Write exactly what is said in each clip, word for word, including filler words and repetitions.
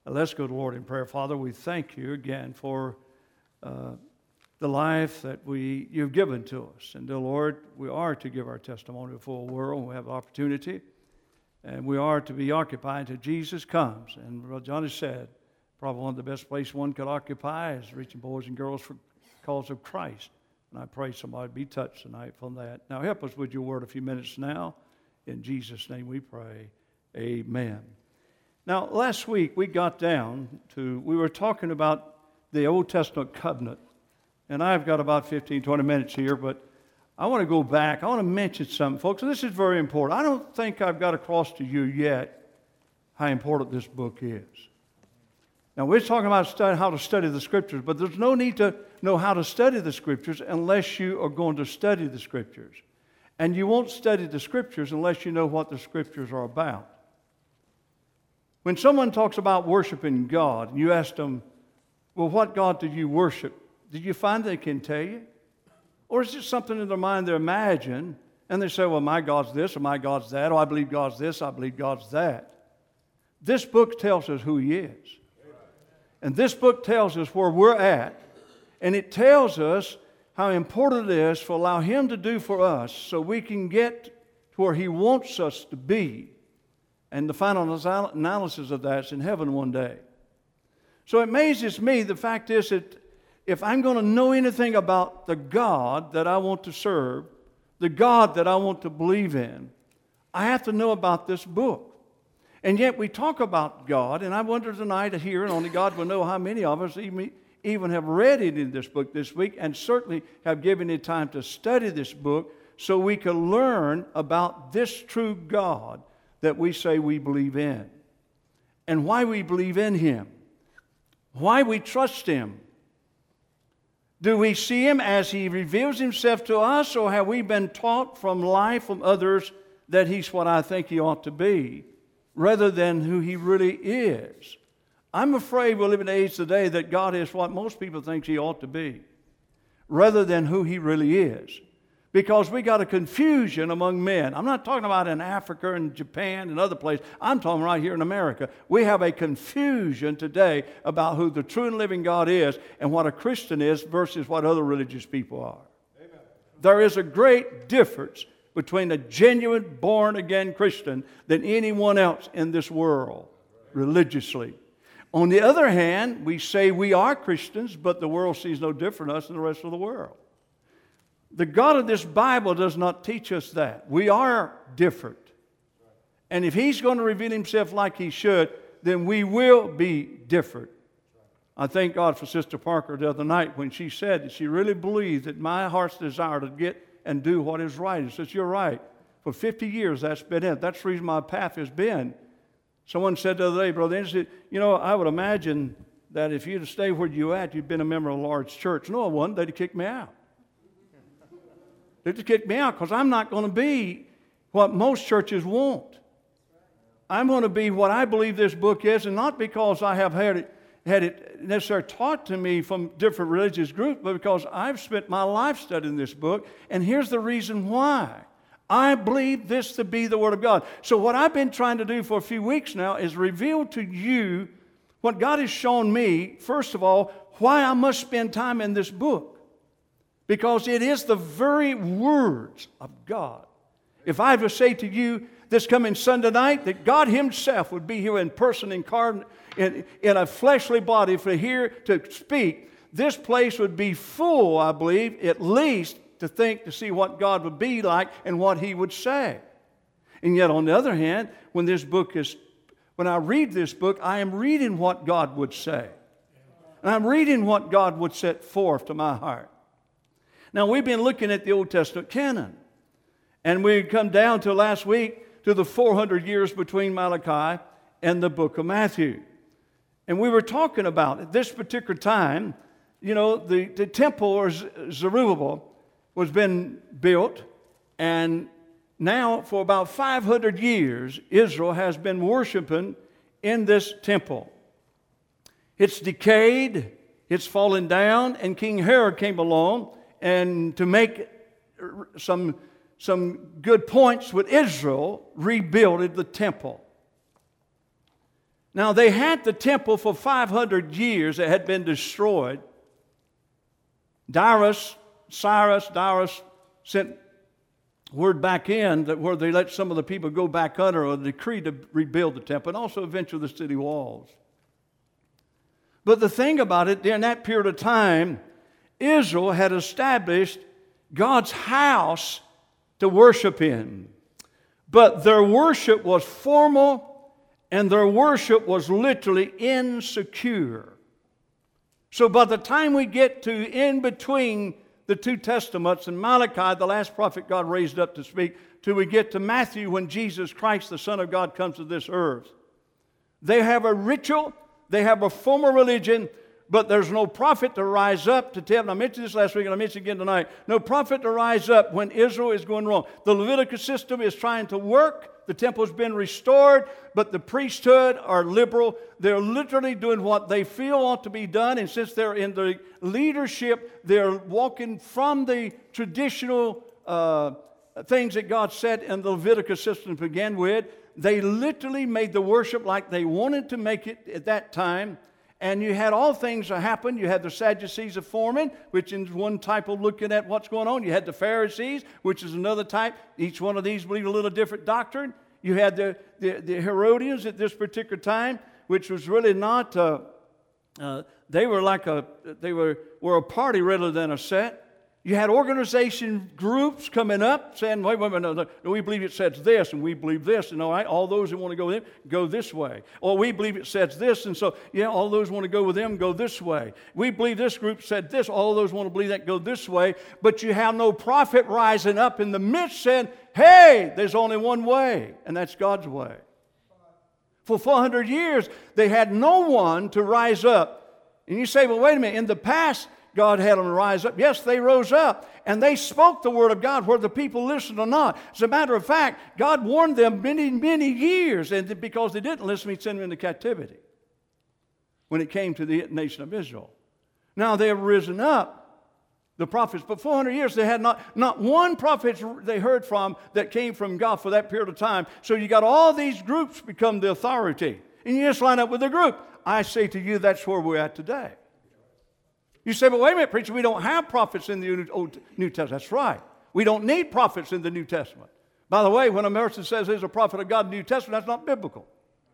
Uh, let's go to the Lord in prayer. Father, we thank you again for uh, the life that we you've given to us. And, dear Lord, we are to give our testimony before the world. We have opportunity. And we are to be occupied until Jesus comes. And Brother John has said, probably one of the best places one could occupy is reaching boys and girls for the cause of Christ. And I pray somebody be touched tonight from that. Now help us with your word a few minutes now. In Jesus' name we pray. Amen. Now last week we got down to, we were talking about the Old Testament covenant. And I've got about fifteen, twenty minutes here, but I want to go back. I want to mention something, folks. And this is very important. I don't think I've got across to you yet how important this book is. Now, we're talking about study, how to study the Scriptures, but there's no need to know how to study the Scriptures unless you are going to study the Scriptures. And you won't study the Scriptures unless you know what the Scriptures are about. When someone talks about worshiping God, and you ask them, well, what God did you worship? Did you find they can tell you? Or is it something in their mind they imagine, and they say, well, my God's this, or my God's that, or I believe God's this, I believe God's that. This book tells us who He is. And this book tells us where we're at, and it tells us how important it is to allow Him to do for us so we can get to where He wants us to be. And the final analysis of that is in heaven one day. So it amazes me, the fact is that if I'm going to know anything about the God that I want to serve, the God that I want to believe in, I have to know about this book. And yet we talk about God, and I wonder tonight here, and only God will know how many of us even, even have read it in this book this week, and certainly have given it time to study this book so we can learn about this true God that we say we believe in, and why we believe in Him, why we trust Him. Do we see Him as He reveals Himself to us, or have we been taught from life from others that He's what I think He ought to be, rather than who He really is? I'm afraid we live in an age today that God is what most people think He ought to be, rather than who He really is. Because we got a confusion among men. I'm not talking about in Africa and Japan and other places. I'm talking right here in America. We have a confusion today about who the true and living God is and what a Christian is versus what other religious people are. Amen. There is a great difference between a genuine born-again Christian than anyone else in this world, religiously. On the other hand, we say we are Christians, but the world sees no different us than the rest of the world. The God of this Bible does not teach us that. We are different. And if He's going to reveal Himself like He should, then we will be different. I thank God for Sister Parker the other night when she said that she really believed that my heart's desire to get and do what is right. And says, you're right. For fifty years, that's been it. That's the reason my path has been. Someone said the other day, Brother Anderson, you know, I would imagine that if you'd stayed where you're at, you'd been a member of a large church. No, I wouldn't. They'd have kicked me out. They'd have kicked me out because I'm not going to be what most churches want. I'm going to be what I believe this book is, and not because I have had it, had it necessarily taught to me from different religious groups, but because I've spent my life studying this book, and here's the reason why. I believe this to be the Word of God. So what I've been trying to do for a few weeks now is reveal to you what God has shown me, first of all, why I must spend time in this book. Because it is the very words of God. If I were to say to you this coming Sunday night that God Himself would be here in person, incarnate, in, in a fleshly body for here to speak, this place would be full, I believe, at least to think, to see what God would be like and what He would say. And yet, on the other hand, when this book is, when I read this book, I am reading what God would say. And I'm reading what God would set forth to my heart. Now, we've been looking at the Old Testament canon. And we come down to last week to the four hundred years between Malachi and the book of Matthew. And we were talking about at this particular time, you know, the, the temple or Zerubbabel was been built. And now for about five hundred years, Israel has been worshiping in this temple. It's decayed, it's fallen down, and King Herod came along. And to make some, some good points with Israel, rebuilt the temple. Now, they had the temple for five hundred years. It had been destroyed. Darius, Cyrus, Darius sent word back in that where they let some of the people go back under a decree to rebuild the temple and also eventually the city walls. But the thing about it, during that period of time, Israel had established God's house to worship in. But their worship was formal and their worship was literally insecure. So by the time we get to in between the two testaments and Malachi, the last prophet God raised up to speak, till we get to Matthew when Jesus Christ, the Son of God, comes to this earth, they have a ritual, they have a formal religion, but there's no prophet to rise up to tell them. I mentioned this last week and I mentioned it again tonight. No prophet to rise up when Israel is going wrong. The Levitical system is trying to work. The temple's been restored, but the priesthood are liberal. They're literally doing what they feel ought to be done, and since they're in the leadership, they're walking from the traditional uh, things that God said in the Levitical system to begin with. They literally made the worship like they wanted to make it at that time. And you had all things that happened. You had the Sadducees of forming, which is one type of looking at what's going on. You had the Pharisees, which is another type. Each one of these believed a little different doctrine. You had the, the, the Herodians at this particular time, which was really not, uh, uh, they were like a, they were, were a party rather than a set. You had organization groups coming up saying, wait, wait, wait, no, no, we believe it says this, and we believe this, and all right, all those who want to go with them, go this way. Or we believe it says this, and so, yeah, all those who want to go with them, go this way. We believe this group said this, all those who want to believe that, go this way. But you have no prophet rising up in the midst saying, hey, there's only one way, and that's God's way. For four hundred years, they had no one to rise up. And you say, well, wait a minute, in the past, God had them rise up. Yes, they rose up, and they spoke the word of God, whether the people listened or not. As a matter of fact, God warned them many, many years, and because they didn't listen, He'd send them into captivity when it came to the nation of Israel. Now they have risen up, the prophets, but four hundred years they had not, not one prophet they heard from that came from God for that period of time. So you got all these groups become the authority, and you just line up with the group. I say to you, that's where we're at today. You say, but wait a minute, preacher, we don't have prophets in the Old New Testament. That's right. We don't need prophets in the New Testament. By the way, when a person says there's a prophet of God in the New Testament, that's not biblical.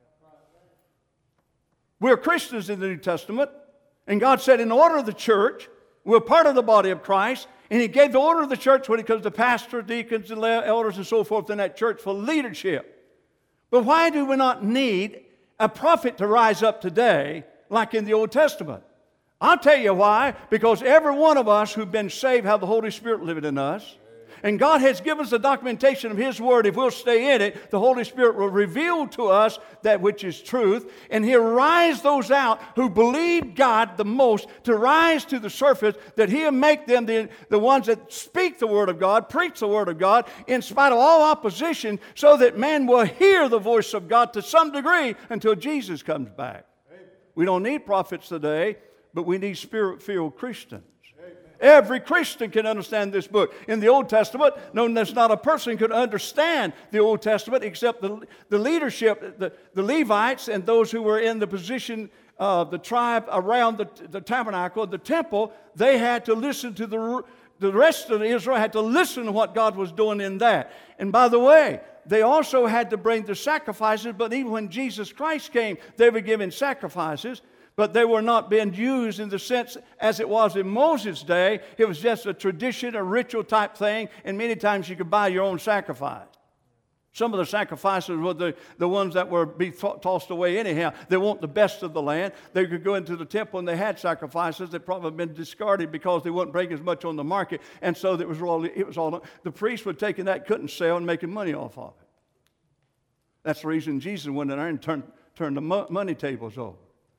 We're Christians in the New Testament, and God said in the order of the church, we're part of the body of Christ, and He gave the order of the church when it comes to pastors, deacons, and elders and so forth in that church for leadership. But why do we not need a prophet to rise up today like in the Old Testament? I'll tell you why. Because every one of us who've been saved have the Holy Spirit living in us. And God has given us the documentation of His Word. If we'll stay in it, the Holy Spirit will reveal to us that which is truth. And He'll rise those out who believe God the most to rise to the surface, that He'll make them the, the ones that speak the Word of God, preach the Word of God, in spite of all opposition, so that man will hear the voice of God to some degree until Jesus comes back. Amen. We don't need prophets today, but we need Spirit-filled Christians. Every Christian can understand this book. In the Old Testament, no, there's not a person could understand the Old Testament except the, the leadership, the, the Levites, and those who were in the position of the tribe around the, the tabernacle, the temple. They had to listen to the, the rest of Israel, had to listen to what God was doing in that. And by the way, they also had to bring the sacrifices, but even when Jesus Christ came, they were given sacrifices. But they were not being used in the sense as it was in Moses' day. It was just a tradition, a ritual type thing, and many times you could buy your own sacrifice. Some of the sacrifices were the, the ones that were be th- tossed away anyhow. They want the best of the land. They could go into the temple and they had sacrifices that probably been discarded because they wouldn't bring as much on the market. And so it was all, it was all the priests were taking that, couldn't sell, and making money off of it. That's the reason Jesus went in there and turned, turned the mo- money tables over.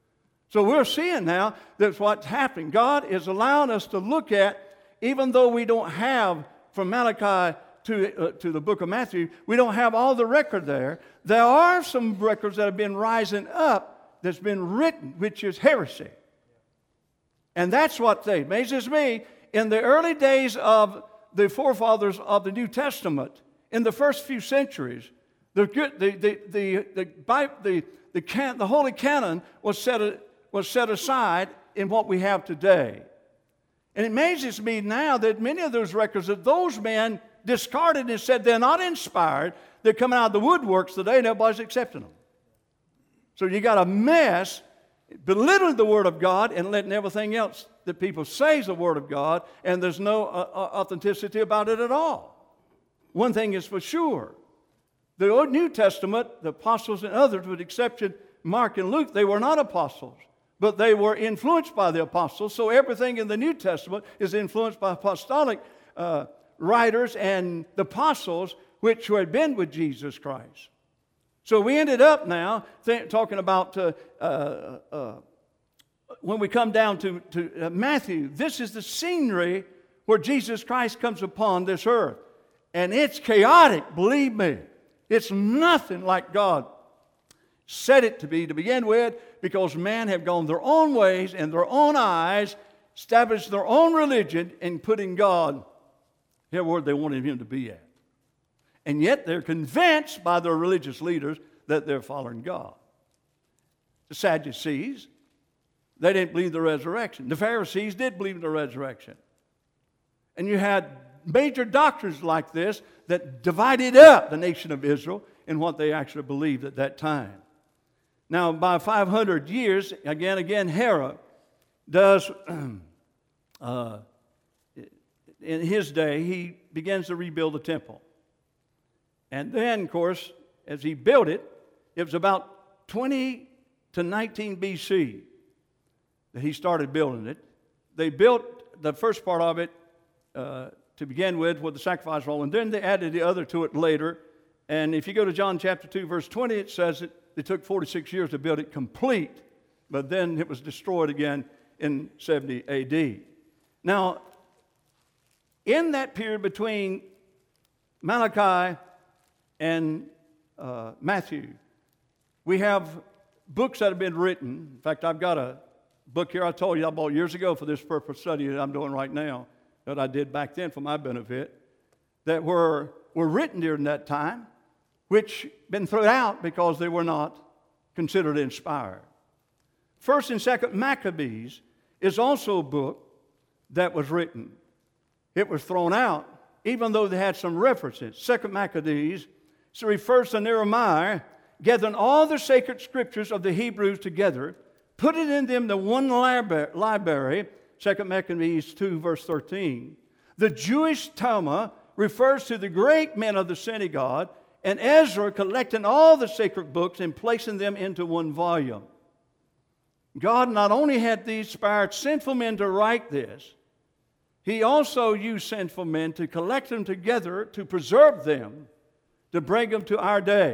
So we're seeing now that's what's happening. God is allowing us to look at, even though we don't have from Malachi to, uh, to the book of Matthew, we don't have all the record there. There are some records that have been rising up that's been written, which is heresy. And that's what they, amazes me, in the early days of the forefathers of the New Testament, in the first few centuries, The, the, the, the, the, Bible, the, the, can, the Holy Canon was set, was set aside in what we have today. And it amazes me now that many of those records that those men discarded and said they're not inspired, they're coming out of the woodworks today and everybody's accepting them. So you got a mess belittling the Word of God and letting everything else that people say is the Word of God, and there's no uh, authenticity about it at all. One thing is for sure. The Old New Testament, the apostles and others, with exception Mark and Luke, they were not apostles, but they were influenced by the apostles. So everything in the New Testament is influenced by apostolic uh, writers and the apostles which had been with Jesus Christ. So we ended up now th- talking about uh, uh, uh, when we come down to, to uh, Matthew, this is the scenery where Jesus Christ comes upon this earth. And it's chaotic, believe me. It's nothing like God said it to be to begin with, because man have gone their own ways and their own eyes, established their own religion, and putting God where they wanted him to be at. And yet they're convinced by their religious leaders that they're following God. The Sadducees, they didn't believe the resurrection. The Pharisees did believe in the resurrection. And you had major doctrines like this that divided up the nation of Israel in what they actually believed at that time. Now, by five hundred years, again, again, Herod does, uh, in his day, he begins to rebuild the temple. And then, of course, as he built it, it was about twenty to nineteen B C that he started building it. They built the first part of it uh, to begin with, with the sacrifice hall, and then they added the other to it later. And if you go to John chapter two, verse twenty, it says it, it took forty-six years to build it complete, but then it was destroyed again in seventy A D. Now, in that period between Malachi and uh, Matthew, we have books that have been written. In fact, I've got a book here I told you I bought years ago for this purpose study that I'm doing right now, that I did back then for my benefit, that were, were written during that time, which been thrown out because they were not considered inspired. First and Second Maccabees is also a book that was written. It was thrown out, even though they had some references. Second Maccabees so refers to Nehemiah gathering all the sacred scriptures of the Hebrews together, put it in them to one library, Second Maccabees two, verse thirteen. The Jewish Talmud refers to the great men of the synagogue, and Ezra collecting all the sacred books and placing them into one volume. God not only had these inspired sinful men to write this, He also used sinful men to collect them together, to preserve them, to bring them to our day.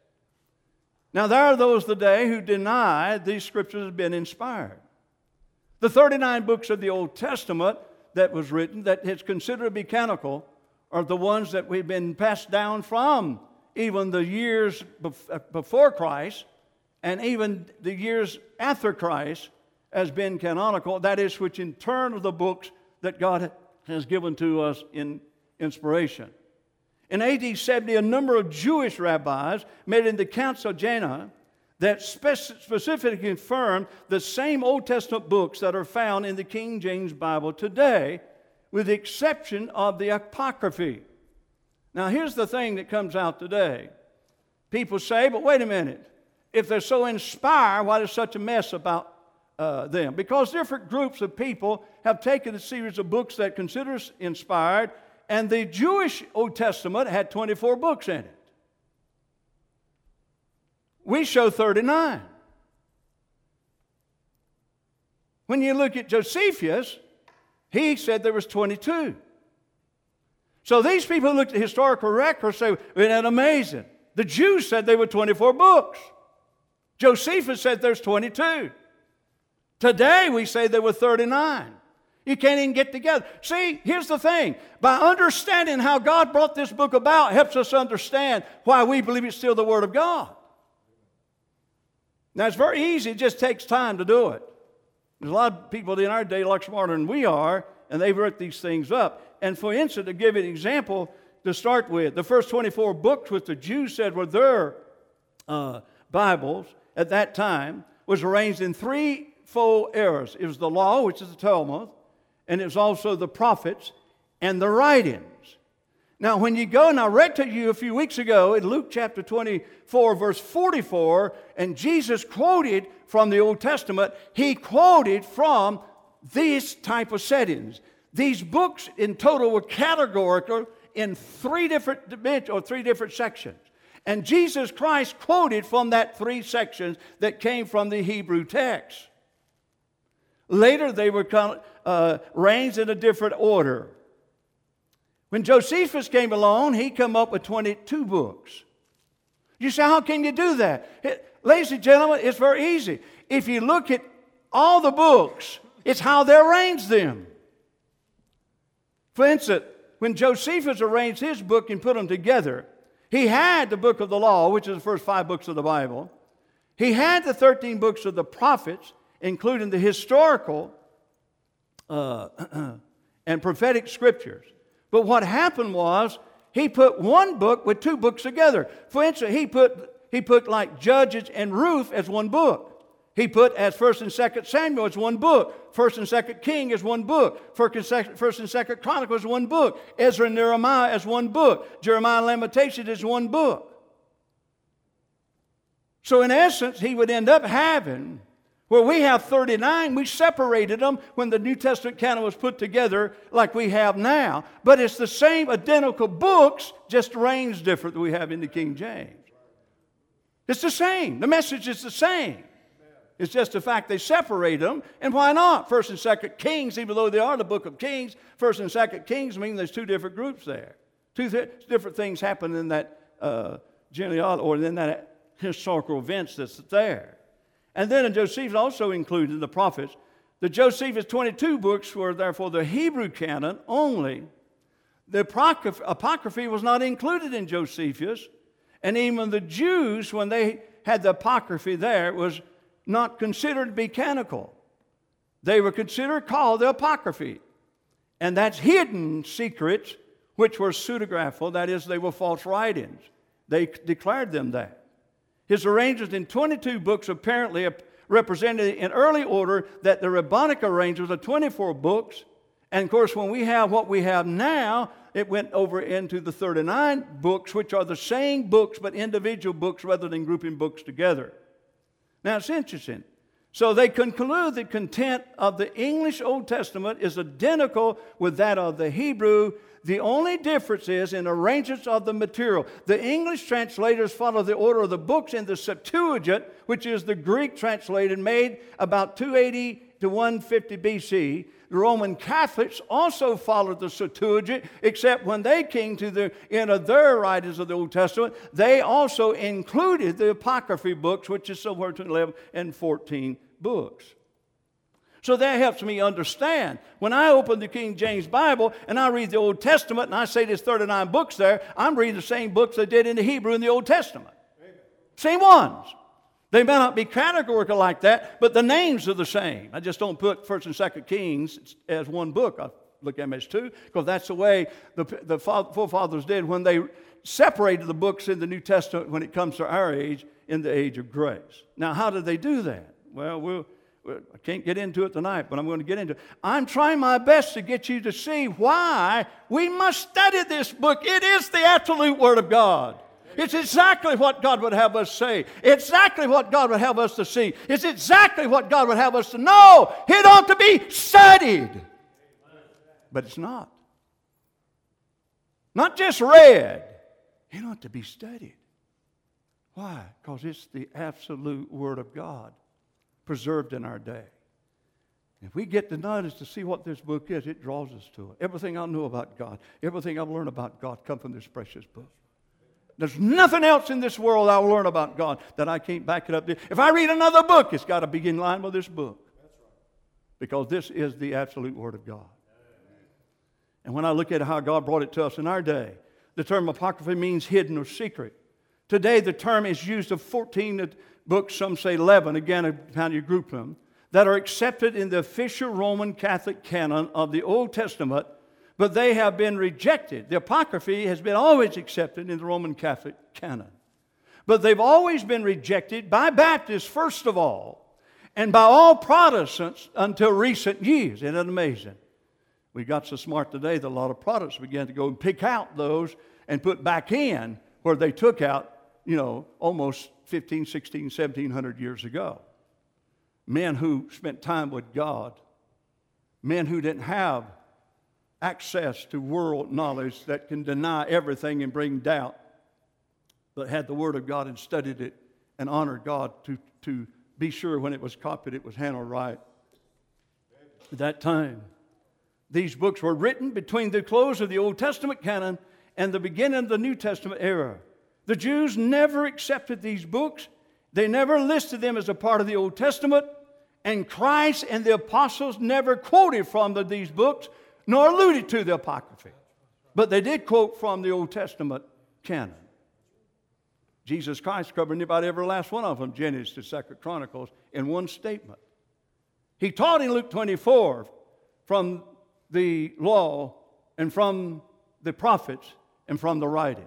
Now, there are those today who deny these scriptures have been inspired. The thirty-nine books of the Old Testament that was written, that is considered to be canonical, are the ones that we've been passed down from even the years before Christ and even the years after Christ has been canonical. That is, which in turn are the books that God has given to us in inspiration. In A D seventy, a number of Jewish rabbis made in the Council of Jena that spec- specifically confirmed the same Old Testament books that are found in the King James Bible today, with the exception of the Apocryphy. Now, here's the thing that comes out today. People say, but wait a minute, if they're so inspired, why is such a mess about uh, them? Because different groups of people have taken a series of books that consider inspired, and the Jewish Old Testament had twenty-four books in it. We show thirty-nine. When you look at Josephus, he said there was twenty-two. So these people who looked at historical records say, isn't that amazing? The Jews said they were twenty-four books. Josephus said there's twenty-two. Today we say there were thirty-nine. You can't even get together. See, here's the thing. By understanding how God brought this book about helps us understand why we believe it's still the Word of God. Now, it's very easy. It just takes time to do it. There's a lot of people in our day a lot smarter than we are, and they've wrote these things up. And for instance, to give you an example, to start with, the first twenty-four books which the Jews said were their uh, Bibles at that time was arranged in threefold eras. It was the law, which is the Talmud, and it was also the prophets and the writings. Now, when you go, and I read to you a few weeks ago in Luke chapter twenty-four, verse forty-four, and Jesus quoted from the Old Testament, he quoted from these type of settings. These books in total were categorical in three different dimensions or three different sections. And Jesus Christ quoted from that three sections that came from the Hebrew text. Later, they were uh, arranged in a different order. When Josephus came along, he came up with twenty-two books. You say, how can you do that? It, ladies and gentlemen, it's very easy. If you look at all the books, it's how they arranged them. For instance, when Josephus arranged his book and put them together, he had the book of the law, which is the first five books of the Bible. He had the thirteen books of the prophets, including the historical uh, and prophetic scriptures. But what happened was, he put one book with two books together. For instance, he put, he put like Judges and Ruth as one book. He put as First and Second Samuel as one book. First and Second King as one book. First and Second Chronicles as one book. Ezra and Nehemiah as one book. Jeremiah and Lamentations as one book. So in essence, he would end up having, where we have thirty-nine, we separated them when the New Testament canon was put together like we have now. But it's the same identical books, just arranged different than we have in the King James. It's the same. The message is the same. It's just the fact they separate them, and why not? First and Second Kings, even though they are the book of Kings, First and Second Kings mean there's two different groups there. Two th- different things happen in that uh, genealogy, or in that historical events that's there. And then in Josephus also included the prophets. The Josephus twenty-two books were therefore the Hebrew canon only. The apocryphy, apocryphy was not included in Josephus, and even the Jews, when they had the apocryphy there, was not considered to be canonical. They were considered called the apocryphy. And that's hidden secrets which were pseudegraphical, that is, they were false writings. They declared them that. His arrangements in twenty-two books apparently represented in early order that the rabbinic arrangements of twenty-four books. And of course, when we have what we have now, it went over into the thirty-nine books, which are the same books but individual books rather than grouping books together. Now, it's interesting. So they conclude the content of the English Old Testament is identical with that of the Hebrew. The only difference is in arrangements of the material. The English translators follow the order of the books in the Septuagint, which is the Greek translated, made about two eighty to one fifty B C. The Roman Catholics also followed the Septuagint, except when they came to the end of their writings of the Old Testament, they also included the Apocryphy books, which is somewhere between eleven and fourteen books. So that helps me understand. When I open the King James Bible and I read the Old Testament and I say there's thirty-nine books there, I'm reading the same books they did in the Hebrew in the Old Testament. Amen. Same ones. They may not be categorical like that, but the names are the same. I just don't put First and Second Kings as one book. I look at them as two, because that's the way the, the forefathers did when they separated the books in the New Testament when it comes to our age, in the age of grace. Now, how did they do that? Well, we'll I can't get into it tonight, but I'm going to get into it. I'm trying my best to get you to see why we must study this book. It is the absolute Word of God. It's exactly what God would have us say. Exactly what God would have us to see. It's exactly what God would have us to know. It ought to be studied. But it's not. Not just read. It ought to be studied. Why? Because it's the absolute Word of God preserved in our day. If we get to notice to see what this book is, it draws us to it. Everything I know about God, everything I've learned about God comes from this precious book. There's nothing else in this world I'll learn about God that I can't back it up. If I read another book, it's got to be in line with this book. Because this is the absolute Word of God. And when I look at how God brought it to us in our day, the term apocrypha means hidden or secret. Today the term is used of fourteen books, some say eleven, again, how you group them, that are accepted in the official Roman Catholic canon of the Old Testament, but they have been rejected. The Apocrypha has been always accepted in the Roman Catholic canon. But they've always been rejected by Baptists, first of all, and by all Protestants until recent years. Isn't it amazing? We got so smart today that a lot of Protestants began to go and pick out those and put back in where they took out, you know, almost fifteen, sixteen, seventeen hundred years ago. Men who spent time with God. Men who didn't have access to world knowledge that can deny everything and bring doubt, but had the Word of God and studied it and honored God to, to be sure when it was copied it was handled right. At that time, these books were written between the close of the Old Testament canon and the beginning of the New Testament era. The Jews never accepted these books. They never listed them as a part of the Old Testament. And Christ and the apostles never quoted from the, these books, nor alluded to the Apocrypha. But they did quote from the Old Testament canon. Jesus Christ covered about every last one of them, Genesis to Second Chronicles, in one statement. He taught in Luke twenty-four from the law and from the prophets and from the writings,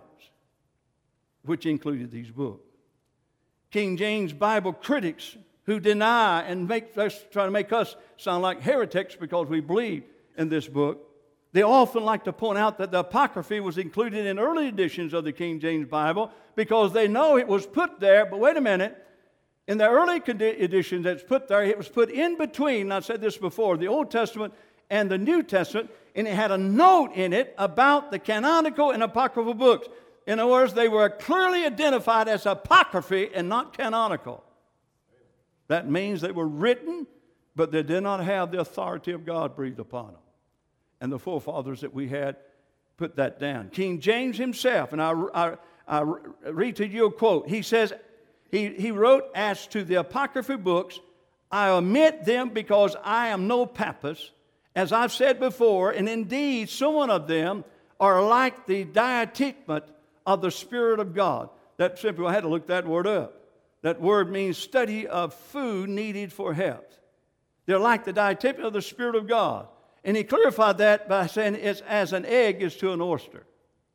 which included these books. King James Bible critics who deny and make us, try to make us sound like heretics because we believe in this book, they often like to point out that the Apocrypha was included in early editions of the King James Bible because they know it was put there. But wait a minute, in the early edition that's put there, it was put in between, and I said this before, the Old Testament and the New Testament, and it had a note in it about the canonical and apocryphal books. In other words, they were clearly identified as apocrypha and not canonical. That means they were written, but they did not have the authority of God breathed upon them. And the forefathers that we had put that down. King James himself, and I, I, I read to you a quote. He says, he, he wrote, as to the apocryphal books, I omit them because I am no papist, as I've said before, and indeed some of them are like the diatikmat of the Spirit of God. That simply, I had to look that word up. That word means study of food needed for health. They're like the diatikmat of the Spirit of God. And he clarified that by saying it's as an egg is to an oyster.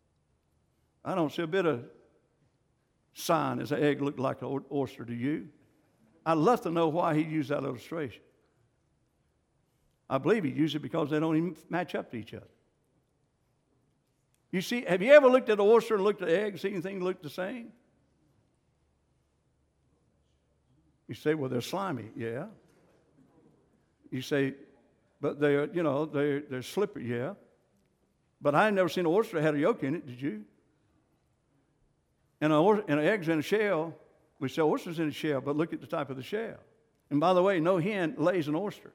I don't see a bit of sign as an egg looked like an oyster to you. I'd love to know why he used that illustration. I believe he used it because they don't even match up to each other. You see, have you ever looked at an oyster and looked at an egg and seen anything look the same? You say, well, they're slimy. Yeah. You say, but they're, you know, they're, they're slippery. Yeah. But I never seen an oyster that had a yolk in it, did you? And an, and an egg's in a shell. We say oyster's in a shell, but look at the type of the shell. And by the way, no hen lays an oyster.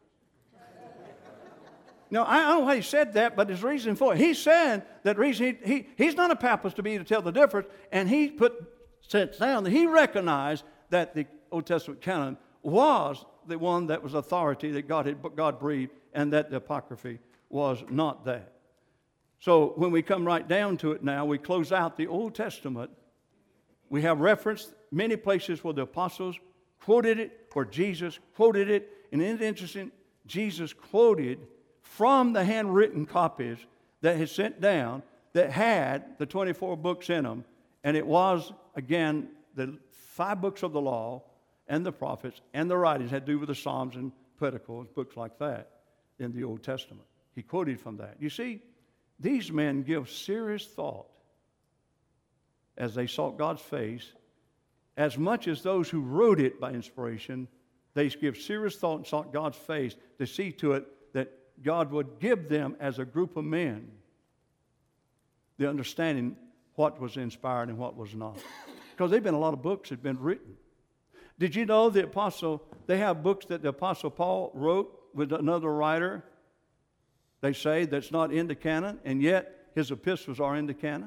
No, I don't know why he said that, but there's reason for it. He said that reason he, he he's not a papist to be to tell the difference, and he put set down that he recognized that the Old Testament canon was the one that was authority that God had God breathed, and that the Apocrypha was not that. So when we come right down to it now, we close out the Old Testament. We have referenced many places where the apostles quoted it, where Jesus quoted it, and isn't it interesting? Jesus quoted from the handwritten copies that he sent down that had the twenty-four books in them, and it was, again, the five books of the law and the prophets and the writings had to do with the Psalms and Pentateuch, books like that in the Old Testament. He quoted from that. You see, these men give serious thought as they sought God's face, as much as those who wrote it by inspiration, they give serious thought and sought God's face to see to it that God would give them as a group of men the understanding what was inspired and what was not. Because there have been a lot of books that have been written. Did you know the apostle, they have books that the Apostle Paul wrote with another writer, they say, that's not in the canon, and yet his epistles are in the canon?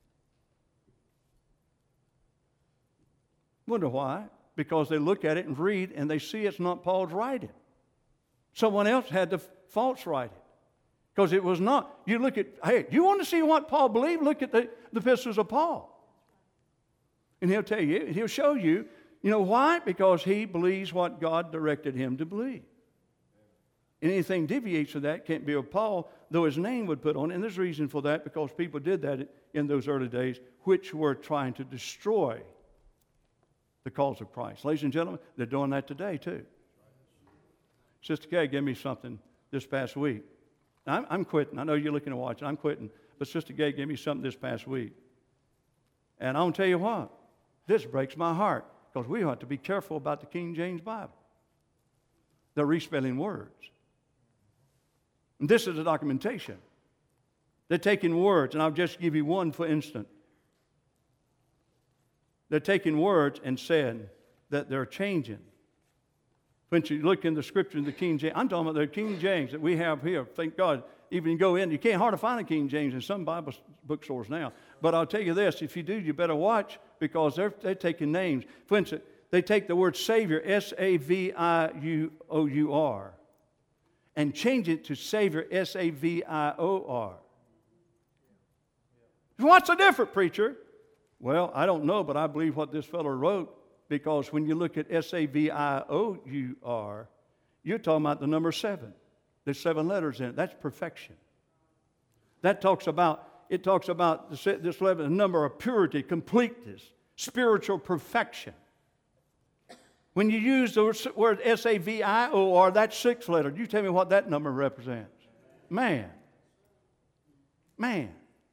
Wonder why? Because they look at it and read and they see it's not Paul's writing. Someone else had to false write it. Because it was not. You look at, hey, you want to see what Paul believed? Look at the, the epistles of Paul. And he'll tell you, he'll show you, you know why? Because he believes what God directed him to believe. And anything deviates from that can't be of Paul, though his name would put on it. And there's a reason for that, because people did that in those early days, which were trying to destroy the cause of Christ. Ladies and gentlemen, they're doing that today too. Sister Kay gave me something this past week. Now, I'm, I'm quitting. I know you're looking to watch it. I'm quitting. But Sister Gay gave me something this past week. And I'm going to tell you what, this breaks my heart, because we have to be careful about the King James Bible. They're respelling words. And this is a documentation. They're taking words, and I'll just give you one for instance. They're taking words and saying that they're changing. When you look in the scripture in the King James, I'm talking about the King James that we have here. Thank God, even you go in, you can't hardly find a King James in some Bible bookstores now. But I'll tell you this, if you do, you better watch, because they're, they're taking names. For instance, they take the word Savior, S A V I U O U R, and change it to Savior, S A V I O R. What's the difference, preacher? Well, I don't know, but I believe what this fellow wrote, because when you look at S A V I O U R, you're talking about the number seven. There's seven letters in it. That's perfection. That talks about, it talks about this, this level, the number of purity, completeness, spiritual perfection. When you use the word S A V I O R, that's six letters. You tell me what that number represents. Man. Man.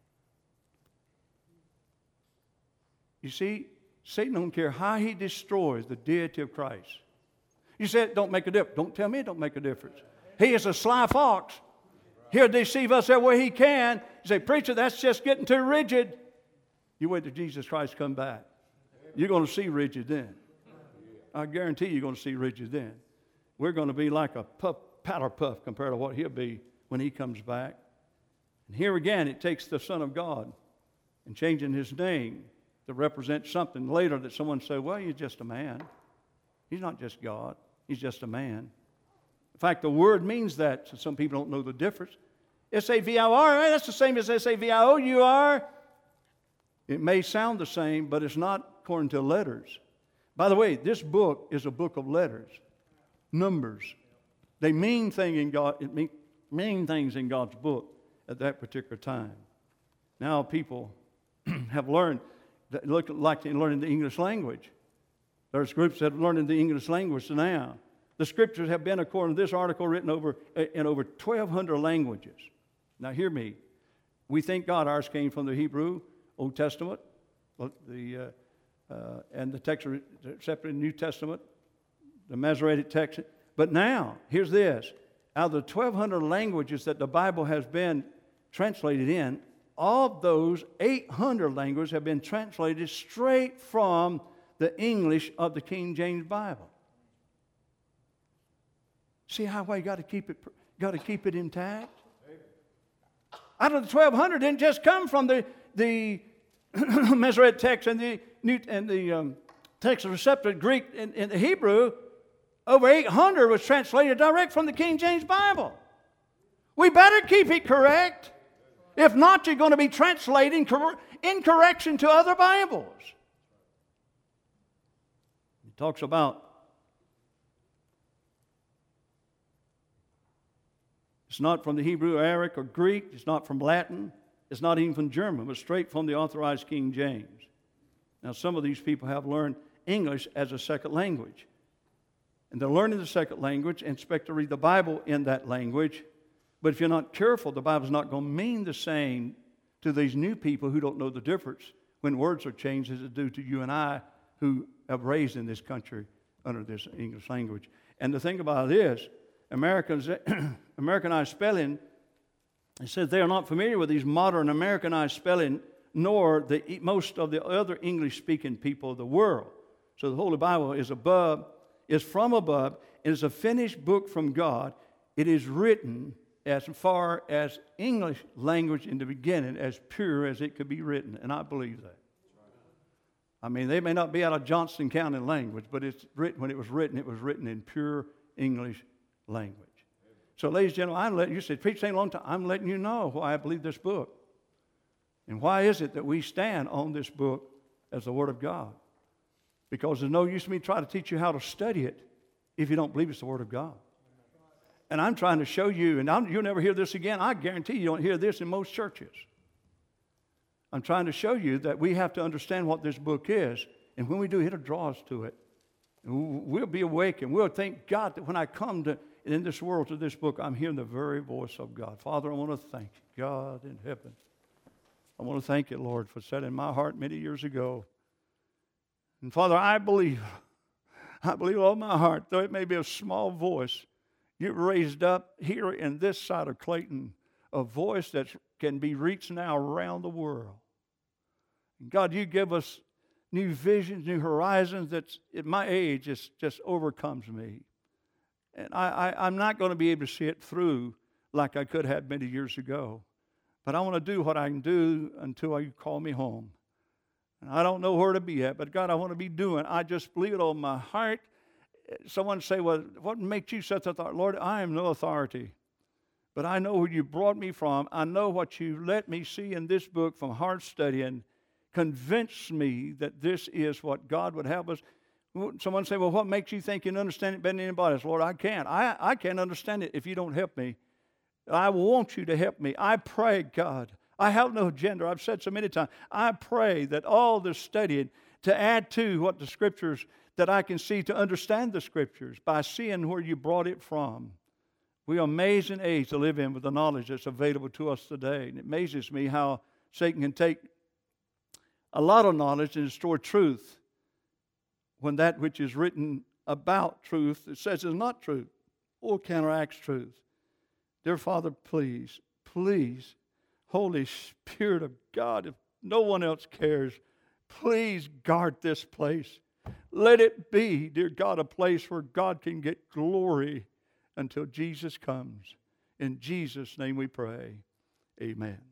You see, Satan don't care how he destroys the deity of Christ. You said it don't make a difference. Don't tell me it don't make a difference. He is a sly fox. He'll deceive us every way he can. You say, preacher, that's just getting too rigid. You wait till Jesus Christ come back. You're going to see rigid then. I guarantee you're going to see rigid then. We're going to be like a puff, powder puff compared to what he'll be when he comes back. And here again, it takes the Son of God and changing his name to represent something later that someone say, well, he's just a man. He's not just God. He's just a man. In fact, the word means that, so some people don't know the difference. S A V I O R, that's the same as S A V I O U R. It may sound the same, but it's not according to letters. By the way, this book is a book of letters, numbers. They mean thing in God. It mean, mean things in God's book at that particular time. Now people have learned that look like they're learning the English language. There's groups that have learned the English language now. The scriptures have been, according to this article, written over in over twelve hundred languages. Now hear me. We thank God ours came from the Hebrew Old Testament, the uh, uh, and the text separate New Testament, the Masoretic text. But now, here's this. Out of the twelve hundred languages that the Bible has been translated in, of those, eight hundred languages have been translated straight from the English of the King James Bible. See how you got to keep it, got to keep it intact. Out of the twelve hundred, didn't just come from the the Masoretic text and the New and the um, text of the Septuagint Greek and, and the Hebrew. Over eight hundred was translated direct from the King James Bible. We better keep it correct. If not, you're going to be translating cor- in correction to other Bibles. He talks about it's not from the Hebrew, Arabic, or Greek. It's not from Latin. It's not even from German. But straight from the authorized King James. Now, some of these people have learned English as a second language. And they're learning the second language and expect to read the Bible in that language. But if you're not careful, the Bible's not going to mean the same to these new people who don't know the difference when words are changed as it do to you and I who have raised in this country under this English language. And the thing about it is, Americans, Americanized spelling, it says they are not familiar with these modern Americanized spelling, nor the most of the other English-speaking people of the world. So the Holy Bible is above, is from above, and is a finished book from God. It is written as far as English language in the beginning, as pure as it could be written, and I believe that. I mean, they may not be out of Johnston County language, but it's written, when it was written, it was written in pure English language. So, ladies and gentlemen, I'm letting you say, preach a long time. I'm letting you know why I believe this book. And why is it that we stand on this book as the Word of God? Because there's no use to me trying to teach you how to study it if you don't believe it's the Word of God. And I'm trying to show you, and I'm, you'll never hear this again. I guarantee you don't hear this in most churches. I'm trying to show you that we have to understand what this book is. And when we do, it'll draw us to it. And we'll be awakened. We'll thank God that when I come to, in this world to this book, I'm hearing the very voice of God. Father, I want to thank you, God in heaven. I want to thank you, Lord, for setting my heart many years ago. And Father, I believe, I believe all my heart, though it may be a small voice, you raised up here in this side of Clayton a voice that can be reached now around the world. And God, you give us new visions, new horizons that at my age just, just overcomes me. And I, I, I'm not going to be able to see it through like I could have many years ago. But I want to do what I can do until you call me home. And I don't know where to be at, but God, I want to be doing. I just believe it on my heart. Someone say, well, what makes you such authority? Lord, I am no authority. But I know where you brought me from. I know what you let me see in this book from hard study and convince me that this is what God would have us. Someone say, well, what makes you think you can understand it better than anybody else? Lord, I can't. I, I can't understand it if you don't help me. I want you to help me. I pray, God. I have no agenda. I've said so many times. I pray that all this studying to add to what the Scriptures that I can see to understand the Scriptures by seeing where you brought it from. We are amazing age to live in with the knowledge that's available to us today. And it amazes me how Satan can take a lot of knowledge and distort truth when that which is written about truth, it says is not truth or counteracts truth. Dear Father, please, please, Holy Spirit of God, if no one else cares, please guard this place. Let it be, dear God, a place where God can get glory until Jesus comes. In Jesus' name we pray. Amen.